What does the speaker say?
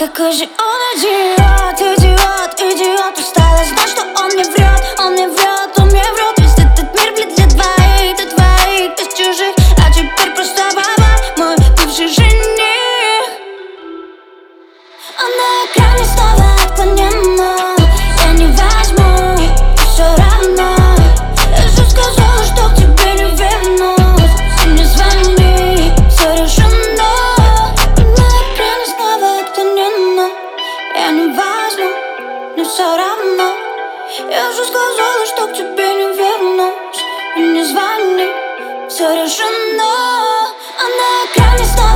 какой же он идиот, идиот, идиот. Устала знать, что он мне врет, он мне врет, он мне врет. Весь этот мир, блин, для двоих, без чужих. А теперь просто баба, мой бывший жених. А на экране снова отклонено. Я не возьму, все равно. Я же сказала, что к тебе не вернусь. Ты не звони, все решено. На экране снова отклонено. Я не возьму, но все равно. Я же сказала, что к тебе не вернусь. Ты не звони, все решено. А на экране снова